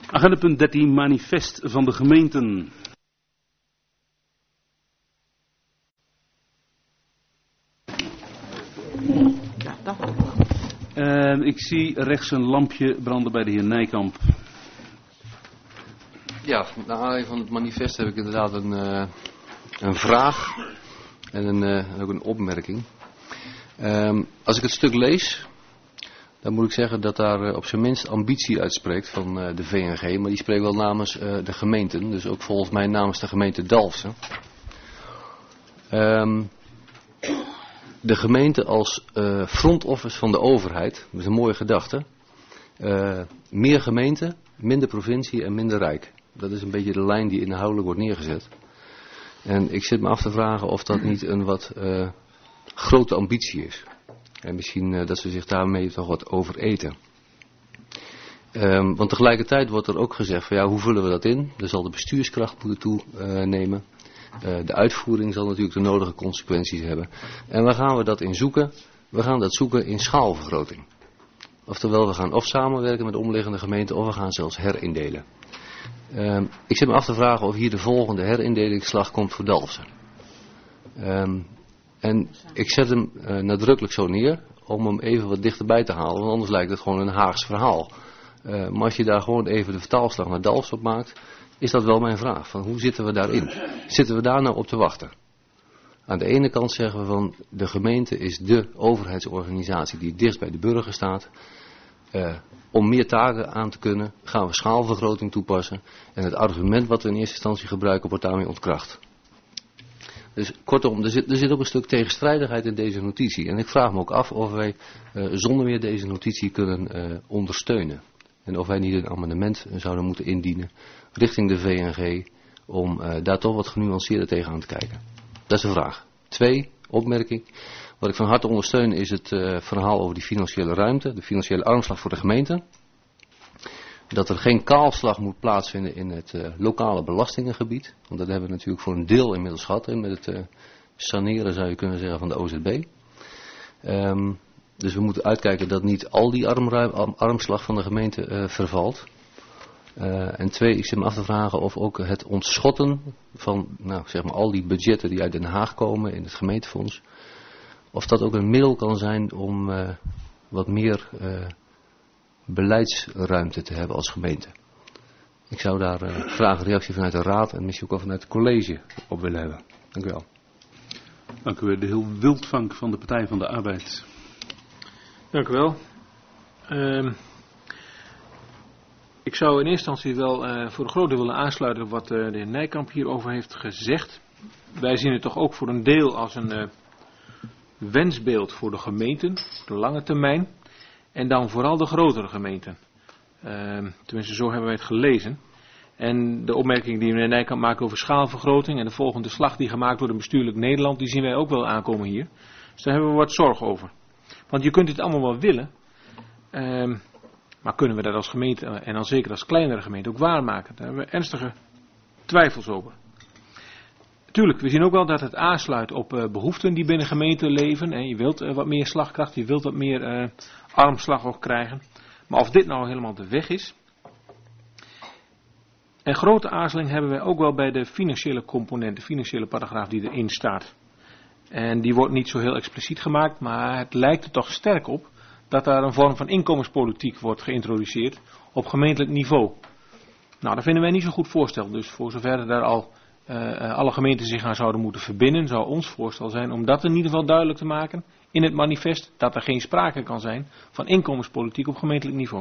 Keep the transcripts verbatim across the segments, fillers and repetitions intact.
Agenda punt dertien, manifest van de gemeenten. Ja, dat wel. Uh, ik zie rechts een lampje branden bij de heer Nijkamp. Ja, naar aanleiding van het manifest heb ik inderdaad een, uh, een vraag en, een, uh, en ook een opmerking. Um, als ik het stuk lees, dan moet ik zeggen dat daar uh, op zijn minst ambitie uitspreekt van uh, de V N G, maar die spreekt wel namens uh, de gemeenten, dus ook volgens mij namens de gemeente Dalfsen. Um, de gemeente als uh, front office van de overheid, dat is een mooie gedachte. Uh, meer gemeente, minder provincie en minder rijk. Dat is een beetje de lijn die inhoudelijk wordt neergezet. En ik zit me af te vragen of dat niet een wat uh, grote ambitie is. En misschien uh, dat ze zich daarmee toch wat overeten. Um, want tegelijkertijd wordt er ook gezegd van ja, hoe vullen we dat in? Er zal de bestuurskracht moeten toenemen. Uh, de uitvoering zal natuurlijk de nodige consequenties hebben. En waar gaan we dat in zoeken? We gaan dat zoeken in schaalvergroting. Oftewel, we gaan of samenwerken met de omliggende gemeenten of we gaan zelfs herindelen. Um, ik zit me af te vragen of hier de volgende herindelingsslag komt voor Dalfsen. Um, en ik zet hem uh, nadrukkelijk zo neer om hem even wat dichterbij te halen, want anders lijkt het gewoon een Haags verhaal. Uh, maar als je daar gewoon even de vertaalslag naar Dalfsen op maakt, is dat wel mijn vraag. Van hoe zitten we daarin? Zitten we daar nou op te wachten? Aan de ene kant zeggen we van de gemeente is de overheidsorganisatie die het dichtst bij de burger staat. Uh, om meer taken aan te kunnen gaan we schaalvergroting toepassen. En het argument wat we in eerste instantie gebruiken wordt daarmee ontkracht. Dus kortom, er zit, er zit ook een stuk tegenstrijdigheid in deze notitie. En ik vraag me ook af of wij uh, zonder meer deze notitie kunnen uh, ondersteunen. En of wij niet een amendement zouden moeten indienen richting de V N G om uh, daar toch wat genuanceerder tegenaan te kijken. Dat is een vraag. Twee, opmerking. Wat ik van harte ondersteun is het uh, verhaal over die financiële ruimte, de financiële armslag voor de gemeente. Dat er geen kaalslag moet plaatsvinden in het uh, lokale belastingengebied. Want dat hebben we natuurlijk voor een deel inmiddels gehad. Hè, met het uh, saneren zou je kunnen zeggen van de O Z B. Um, dus we moeten uitkijken dat niet al die armruim, arm, armslag van de gemeente uh, vervalt. Uh, en twee, ik zit me af te vragen of ook het ontschotten van nou, zeg maar al die budgetten die uit Den Haag komen in het gemeentefonds. Of dat ook een middel kan zijn om uh, wat meer uh, beleidsruimte te hebben als gemeente. Ik zou daar uh, graag een reactie vanuit de raad en misschien ook wel vanuit het college op willen hebben. Dank u wel. Dank u wel. De heer Wildvank van de Partij van de Arbeid. Dank u wel. Uh, ik zou in eerste instantie wel uh, voor een groot deel willen aansluiten op wat uh, de heer Nijkamp hierover heeft gezegd. Wij zien het toch ook voor een deel als een uh, wensbeeld voor de gemeenten, voor de lange termijn. En dan vooral de grotere gemeenten. Uh, tenminste, zo hebben wij het gelezen. En de opmerking die meneer Nijkamp maakt over schaalvergroting en de volgende slag die gemaakt wordt in bestuurlijk Nederland, die zien wij ook wel aankomen hier. Dus daar hebben we wat zorg over. Want je kunt dit allemaal wel willen, uh, maar kunnen we dat als gemeente en dan zeker als kleinere gemeente ook waarmaken? Daar hebben we ernstige twijfels over. Tuurlijk, we zien ook wel dat het aansluit op uh, behoeften die binnen gemeenten leven. En je wilt uh, wat meer slagkracht, je wilt wat meer uh, armslag ook krijgen. Maar of dit nou helemaal de weg is. En grote aarzeling hebben wij ook wel bij de financiële component, de financiële paragraaf die erin staat. En die wordt niet zo heel expliciet gemaakt, maar het lijkt er toch sterk op dat daar een vorm van inkomenspolitiek wordt geïntroduceerd op gemeentelijk niveau. Nou, dat vinden wij niet zo'n goed voorstel. Dus voor zover daar al uh, alle gemeenten zich aan zouden moeten verbinden, zou ons voorstel zijn om dat in ieder geval duidelijk te maken in het manifest, dat er geen sprake kan zijn van inkomenspolitiek op gemeentelijk niveau.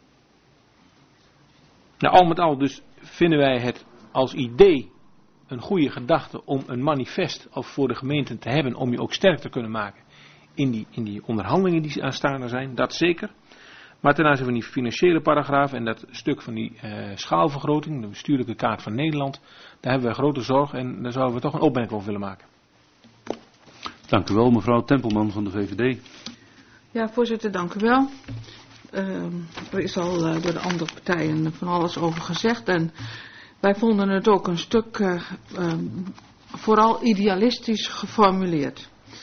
Nou, al met al dus vinden wij het als idee een goede gedachte om een manifest voor de gemeenten te hebben, om je ook sterk te kunnen maken in die, in die onderhandelingen die aanstaande zijn, dat zeker. Maar ten aanzien van die financiële paragraaf en dat stuk van die uh, schaalvergroting, de bestuurlijke kaart van Nederland, daar hebben wij grote zorg en daar zouden we toch een opmerking over willen maken. Dank u wel, mevrouw Tempelman van de V V D. Ja, voorzitter, dank u wel. Uh, er is al uh, door de andere partijen van alles over gezegd en wij vonden het ook een stuk uh, uh, vooral idealistisch geformuleerd.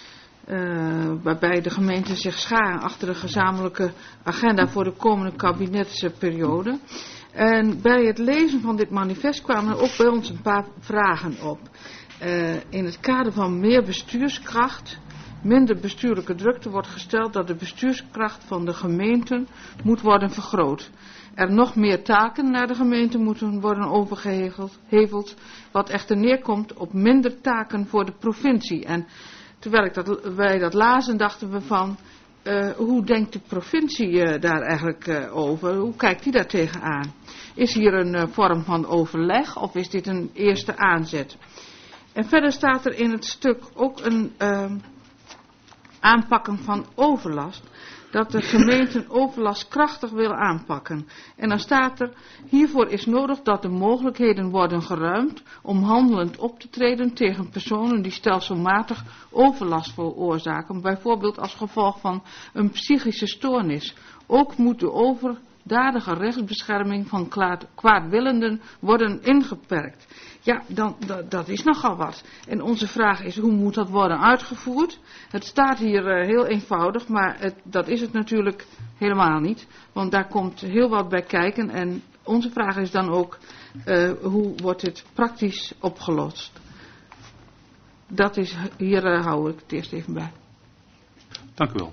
Uh, waarbij de gemeenten zich scharen achter de gezamenlijke agenda voor de komende kabinetsperiode. En bij het lezen van dit manifest kwamen er ook bij ons een paar vragen op. Uh, in het kader van meer bestuurskracht, minder bestuurlijke drukte wordt gesteld dat de bestuurskracht van de gemeenten moet worden vergroot. Er nog meer taken naar de gemeente moeten worden overgeheveld, wat echter neerkomt op minder taken voor de provincie. En terwijl ik dat, wij dat lazen, dachten we van, uh, hoe denkt de provincie uh, daar eigenlijk uh, over? Hoe kijkt die daar tegenaan? Is hier een uh, vorm van overleg of is dit een eerste aanzet? En verder staat er in het stuk ook een uh, aanpakken van overlast. Dat de gemeenten overlast krachtig willen aanpakken. En dan staat er, hiervoor is nodig dat de mogelijkheden worden geruimd om handelend op te treden tegen personen die stelselmatig overlast veroorzaken. Bijvoorbeeld als gevolg van een psychische stoornis. Ook moet de overdadige rechtsbescherming van kwaadwillenden worden ingeperkt. Ja, dan, dat, dat is nogal wat. En onze vraag is, hoe moet dat worden uitgevoerd? Het staat hier uh, heel eenvoudig, maar het, dat is het natuurlijk helemaal niet. Want daar komt heel wat bij kijken. En onze vraag is dan ook, uh, hoe wordt dit praktisch opgelost? Dat is, hier uh, hou ik het eerst even bij. Dank u wel.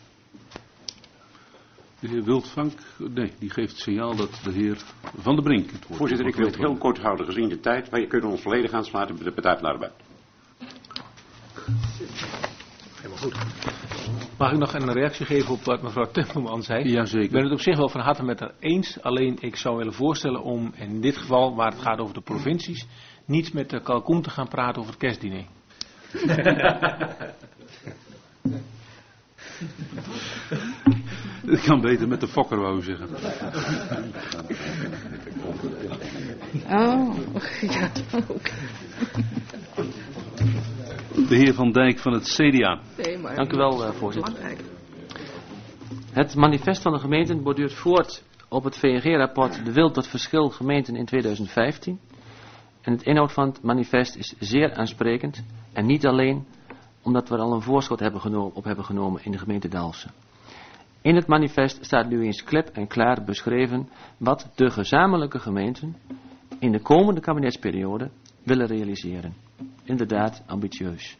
De heer Wildvank, nee, die geeft signaal dat de heer Van der Brink het woord. Voorzitter, ik wil het heel kort houden gezien de tijd. Wij kunnen ons volledig aansluiten bij de Partij van de Arbeid. Helemaal goed. Mag ik nog een reactie geven op wat mevrouw Tempelman zei? Jazeker. Ik ben het op zich wel van harte met haar eens. Alleen ik zou willen voorstellen om in dit geval, waar het gaat over de provincies, niet met de kalkoen te gaan praten over het kerstdiner. Het kan beter met de fokker, wou u zeggen. Oh, ja, oké. De heer Van Dijk van het C D A. Nee, maar Dank u wel, uh, voorzitter. Het manifest van de gemeenten borduurt voort op het V N G-rapport De Wil tot Verschil Gemeenten in tweeduizend vijftien. En het inhoud van het manifest is zeer aansprekend. En niet alleen omdat we er al een voorschot hebben genomen, op hebben genomen in de gemeente Dalfsen. In het manifest staat nu eens klep en klaar beschreven wat de gezamenlijke gemeenten in de komende kabinetsperiode willen realiseren. Inderdaad ambitieus.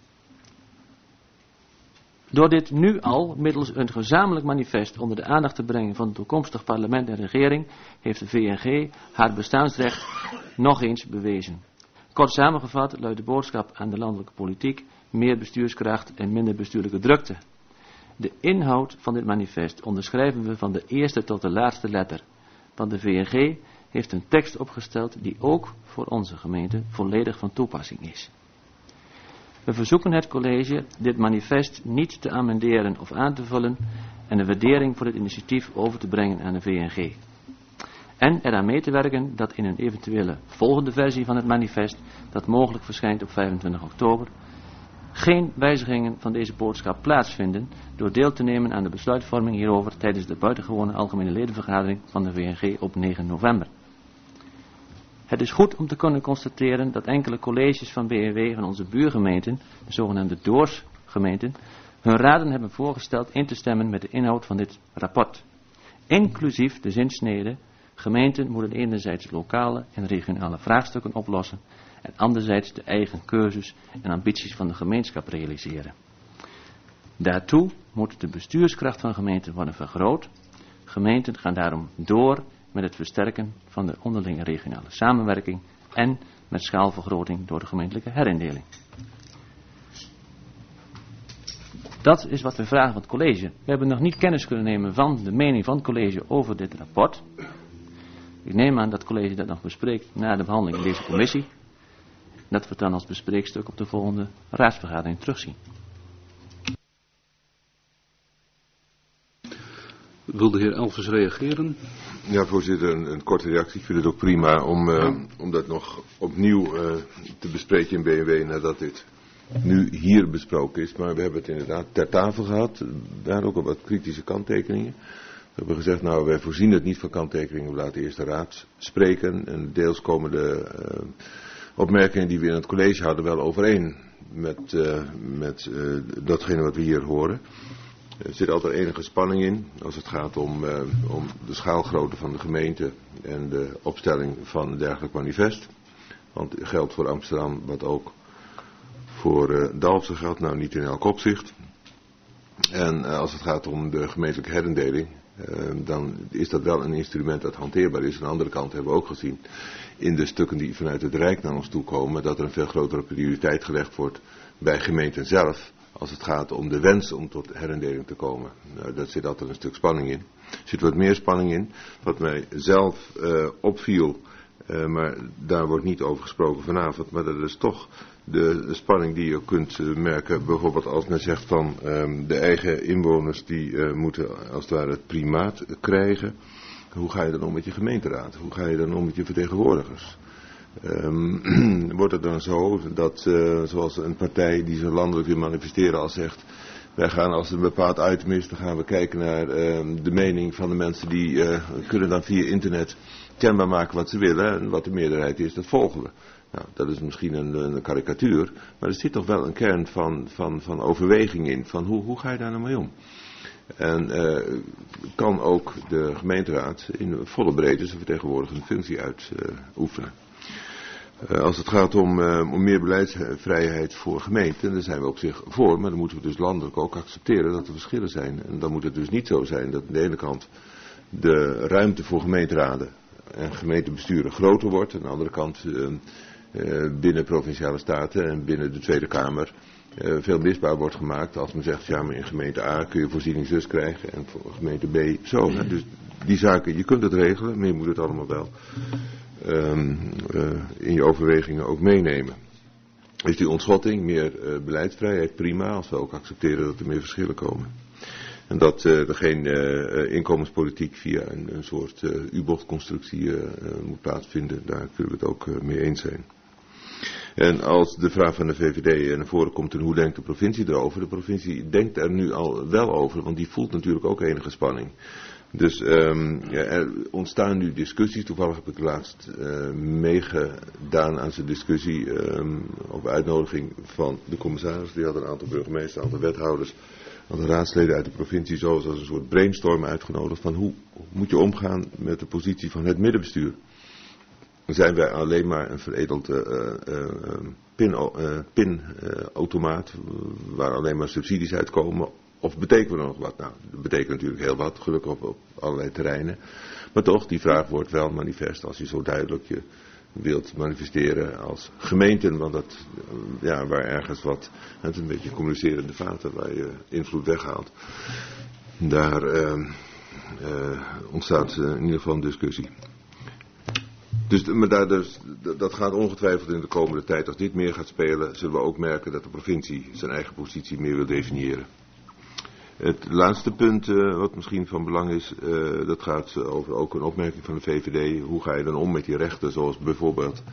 Door dit nu al middels een gezamenlijk manifest onder de aandacht te brengen van het toekomstig parlement en regering, heeft de V N G haar bestaansrecht nog eens bewezen. Kort samengevat luidt de boodschap aan de landelijke politiek: meer bestuurskracht en minder bestuurlijke drukte. De inhoud van dit manifest onderschrijven we van de eerste tot de laatste letter. Want de V N G heeft een tekst opgesteld die ook voor onze gemeente volledig van toepassing is. We verzoeken het college dit manifest niet te amenderen of aan te vullen en een waardering voor dit initiatief over te brengen aan de V N G. En eraan mee te werken dat in een eventuele volgende versie van het manifest, dat mogelijk verschijnt op vijfentwintig oktober, geen wijzigingen van deze boodschap plaatsvinden door deel te nemen aan de besluitvorming hierover tijdens de buitengewone algemene ledenvergadering van de V N G op negen november. Het is goed om te kunnen constateren dat enkele colleges van B N W van onze buurgemeenten, de zogenaamde doorsgemeenten, hun raden hebben voorgesteld in te stemmen met de inhoud van dit rapport. Inclusief de zinsnede: gemeenten moeten enerzijds lokale en regionale vraagstukken oplossen en anderzijds de eigen keuzes en ambities van de gemeenschap realiseren. Daartoe moet de bestuurskracht van gemeenten worden vergroot. Gemeenten gaan daarom door met het versterken van de onderlinge regionale samenwerking en met schaalvergroting door de gemeentelijke herindeling. Dat is wat we vragen van het college. We hebben nog niet kennis kunnen nemen van de mening van het college over dit rapport. Ik neem aan dat het college dat nog bespreekt na de behandeling in deze commissie. Dat we het dan als bespreekstuk op de volgende raadsvergadering terugzien. Wil de heer Elvers reageren? Ja, voorzitter, een, een korte reactie. Ik vind het ook prima om, uh, om dat nog opnieuw uh, te bespreken in B N W nadat dit nu hier besproken is. Maar we hebben het inderdaad ter tafel gehad. Daar ook al wat kritische kanttekeningen. We hebben gezegd, nou, wij voorzien het niet van kanttekeningen. We laten eerst de raad spreken. En deels komen de uh, opmerkingen die we in het college hadden wel overeen met, uh, met uh, datgene wat we hier horen. Er zit altijd enige spanning in als het gaat om, uh, om de schaalgrootte van de gemeente en de opstelling van een dergelijk manifest. Want het geldt voor Amsterdam wat ook voor uh, Dalfsen geldt, nou niet in elk opzicht. En uh, als het gaat om de gemeentelijke herindeling, uh, dan is dat wel een instrument dat hanteerbaar is. Aan de andere kant hebben we ook gezien in de stukken die vanuit het Rijk naar ons toe komen, dat er een veel grotere prioriteit gelegd wordt bij gemeenten zelf, als het gaat om de wens om tot herindeling te komen. Nou, daar zit altijd een stuk spanning in. Er zit wat meer spanning in. Wat mij zelf uh, opviel, uh, maar daar wordt niet over gesproken vanavond, maar dat is toch de, de spanning die je kunt uh, merken, bijvoorbeeld als men zegt van um, de eigen inwoners die uh, moeten als het ware het primaat krijgen. Hoe ga je dan om met je gemeenteraad? Hoe ga je dan om met je vertegenwoordigers? Um, wordt het dan zo dat, uh, zoals een partij die zich landelijk wil manifesteren al zegt, wij gaan als er een bepaald item is, dan gaan we kijken naar uh, de mening van de mensen die uh, kunnen dan via internet kenbaar maken wat ze willen en wat de meerderheid is, dat volgen we. Nou, dat is misschien een, een karikatuur, maar er zit toch wel een kern van, van, van overweging in, van hoe, hoe ga je daar nou mee om? En uh, kan ook de gemeenteraad in volle breedte zijn vertegenwoordigende functie uitoefenen. Uh, als het gaat om, uh, om meer beleidsvrijheid voor gemeenten, daar zijn we op zich voor, maar dan moeten we dus landelijk ook accepteren dat er verschillen zijn. En dan moet het dus niet zo zijn dat aan de ene kant de ruimte voor gemeenteraden en gemeentebesturen groter wordt, aan de andere kant uh, uh, binnen provinciale staten en binnen de Tweede Kamer Uh, veel misbaar wordt gemaakt als men zegt, ja, maar in gemeente A kun je voorziening zus krijgen en voor gemeente B zo. Hè? Dus die zaken, je kunt het regelen, maar je moet het allemaal wel um, uh, in je overwegingen ook meenemen. Is die ontschotting, meer uh, beleidsvrijheid, prima, als we ook accepteren dat er meer verschillen komen. En dat uh, er geen uh, inkomenspolitiek via een, een soort uh, U-bochtconstructie uh, uh, moet plaatsvinden, daar kunnen we het ook uh, mee eens zijn. En als de vraag van de V V D naar voren komt en hoe denkt de provincie erover? De provincie denkt er nu al wel over, want die voelt natuurlijk ook enige spanning. Dus um, ja, er ontstaan nu discussies. Toevallig heb ik laatst uh, meegedaan aan zijn discussie um, op uitnodiging van de commissaris. Die had een aantal burgemeesters, een aantal wethouders, een aantal raadsleden uit de provincie zo als een soort brainstorm uitgenodigd van hoe moet je omgaan met de positie van het middenbestuur. Zijn wij alleen maar een veredeld uh, uh, pinautomaat uh, uh, waar alleen maar subsidies uitkomen? Of betekenen we nog wat? Nou, dat betekent natuurlijk heel wat, gelukkig op, op allerlei terreinen. Maar toch, die vraag wordt wel manifest als je zo duidelijk je wilt manifesteren als gemeenten. Want dat, uh, ja, waar ergens wat, het is een beetje communicerende vaten waar je invloed weghaalt. Daar uh, uh, ontstaat uh, in ieder geval een discussie. Dus, maar daar, dus, dat gaat ongetwijfeld in de komende tijd, als dit meer gaat spelen, zullen we ook merken dat de provincie zijn eigen positie meer wil definiëren. Het laatste punt, uh, wat misschien van belang is, uh, dat gaat over ook een opmerking van de V V D. Hoe ga je dan om met die rechten, zoals bijvoorbeeld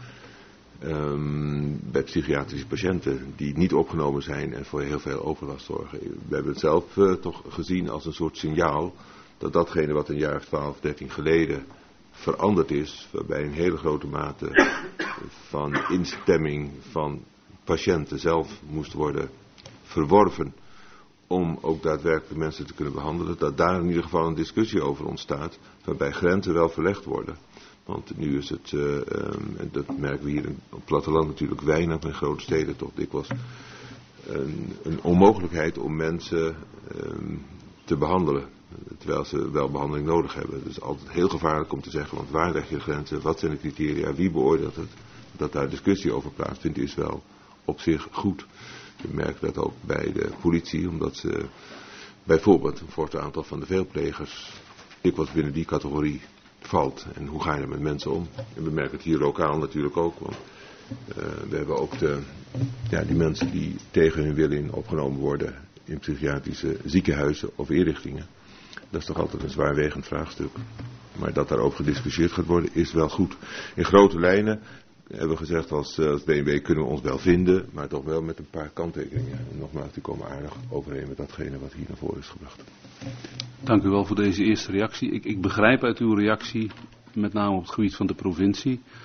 um, bij psychiatrische patiënten die niet opgenomen zijn en voor heel veel overlast zorgen. We hebben het zelf uh, toch gezien als een soort signaal dat datgene wat een jaar of twaalf, dertien geleden veranderd is, waarbij een hele grote mate van instemming van patiënten zelf moest worden verworven om ook daadwerkelijk mensen te kunnen behandelen, dat daar in ieder geval een discussie over ontstaat, waarbij grenzen wel verlegd worden. Want nu is het, uh, um, en dat merken we hier in, op het platteland natuurlijk weinig, maar in grote steden toch dikwijls, een, een onmogelijkheid om mensen um, te behandelen. Terwijl ze wel behandeling nodig hebben. Het is altijd heel gevaarlijk om te zeggen, want waar leg je de grenzen, wat zijn de criteria, wie beoordeelt het. Dat daar discussie over plaatsvindt is wel op zich goed. We merken dat ook bij de politie, omdat ze bijvoorbeeld een fors aantal van de veelplegers dikwijls binnen die categorie valt. En hoe ga je er met mensen om? En we merken het hier lokaal natuurlijk ook, want uh, we hebben ook de, ja, die mensen die tegen hun wil in opgenomen worden in psychiatrische ziekenhuizen of inrichtingen. Dat is toch altijd een zwaarwegend vraagstuk. Maar dat daarover gediscussieerd gaat worden is wel goed. In grote lijnen hebben we gezegd als, als B N W kunnen we ons wel vinden, maar toch wel met een paar kanttekeningen. En nogmaals, die komen aardig overeen met datgene wat hier naar voren is gebracht. Dank u wel voor deze eerste reactie. Ik, ik begrijp uit uw reactie, met name op het gebied van de provincie,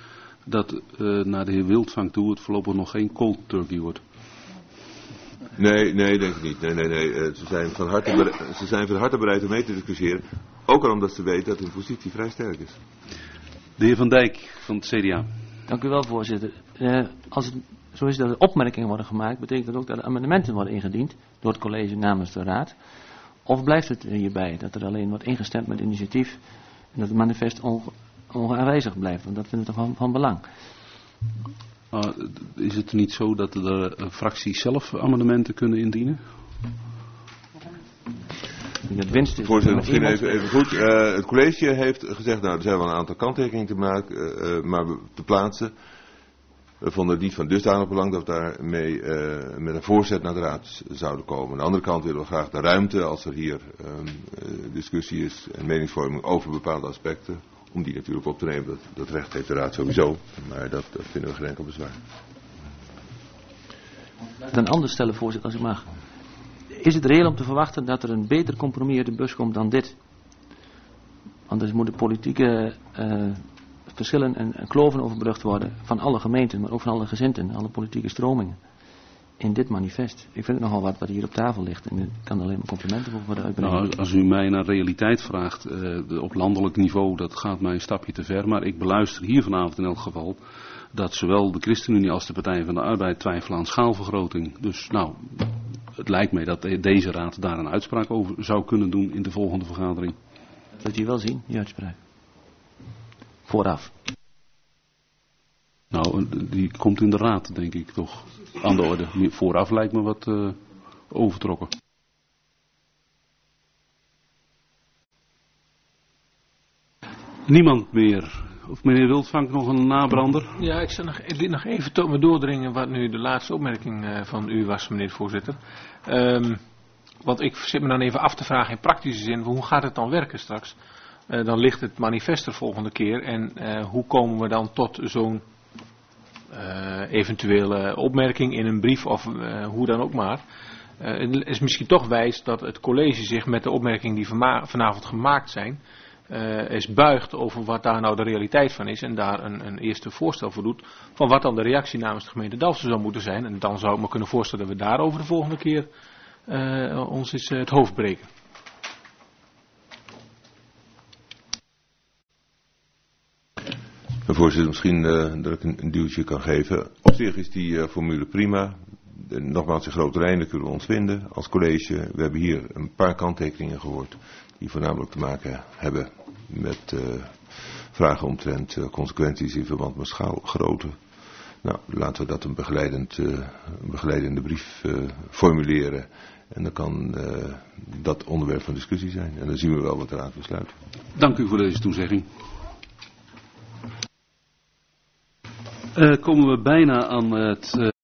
dat uh, naar de heer Wildvang toe het voorlopig nog geen cold turkey wordt? Nee, nee, denk ik niet. Nee, nee, nee. Uh, ze, zijn van harte bereid, ze zijn van harte bereid om mee te discussiëren. Ook al omdat ze weten dat hun positie vrij sterk is. De heer Van Dijk van het C D A. Dank u wel, voorzitter. Uh, als het zo is dat er opmerkingen worden gemaakt, betekent dat ook dat er amendementen worden ingediend door het college namens de raad. Of blijft het hierbij dat er alleen wordt ingestemd met initiatief en dat het manifest onge ongewijzigd blijft? Want dat vinden we toch van, van belang. Uh, is het niet zo dat de uh, fracties zelf amendementen kunnen indienen? Het winst is Voorzitter, misschien even, even goed. Uh, het college heeft gezegd, nou er zijn wel een aantal kanttekeningen te maken, uh, uh, maar te plaatsen. We vonden het niet van dusdanig belang dat we daarmee uh, met een voorzet naar de raad zouden komen. Aan de andere kant willen we graag de ruimte, als er hier um, uh, discussie is en meningsvorming over bepaalde aspecten, om die natuurlijk op te nemen. Dat, dat recht heeft de raad sowieso, maar dat, dat vinden we geen enkel bezwaar. Dan anders stellen, voorzitter, als ik mag. Is het reëel om te verwachten dat er een beter compromis uit de bus komt dan dit? Want er moeten politieke uh, verschillen en, en kloven overbrugd worden van alle gemeenten, maar ook van alle gezinten, alle politieke stromingen. In dit manifest. Ik vind het nogal wat wat hier op tafel ligt. En ik kan alleen maar complimenten voor worden uitbrengen. Nou, als u mij naar realiteit vraagt, uh, op landelijk niveau, dat gaat mij een stapje te ver. Maar ik beluister hier vanavond in elk geval dat zowel de ChristenUnie als de Partij van de Arbeid twijfelen aan schaalvergroting. Dus nou, het lijkt mij dat deze raad daar een uitspraak over zou kunnen doen in de volgende vergadering. Dat je wel zien, die uitspraak. Vooraf. Nou, die komt in de raad, denk ik toch, aan de orde. Vooraf lijkt me wat uh, overtrokken. Niemand meer. Of meneer Wildvang nog een nabrander? Ja, ik zal nog, nog even tot me doordringen wat nu de laatste opmerking uh, van u was, meneer de voorzitter. Um, want ik zit me dan even af te vragen in praktische zin, hoe gaat het dan werken straks? Uh, dan ligt het manifest er volgende keer en uh, hoe komen we dan tot zo'n uh, eventuele opmerking in een brief of uh, hoe dan ook maar. Uh, het is misschien toch wijs dat het college zich met de opmerkingen die vanavond gemaakt zijn, uh, is buigt over wat daar nou de realiteit van is en daar een, een eerste voorstel voor doet van wat dan de reactie namens de gemeente Dalfsen zou moeten zijn. En dan zou ik me kunnen voorstellen dat we daarover de volgende keer uh, ons eens uh, het hoofd breken. Voorzitter, misschien uh, dat ik een, een duwtje kan geven. Op zich is die uh, formule prima. De, nogmaals, in grote lijnen kunnen we ons vinden als college. We hebben hier een paar kanttekeningen gehoord die voornamelijk te maken hebben met uh, vragen omtrent uh, consequenties in verband met schaalgrootte. Nou, laten we dat een, begeleidend, uh, een begeleidende brief uh, formuleren. En dan kan uh, dat onderwerp van discussie zijn. En dan zien we wel wat de raad besluit. Dank u voor deze toezegging. Uh, komen we bijna aan het... Uh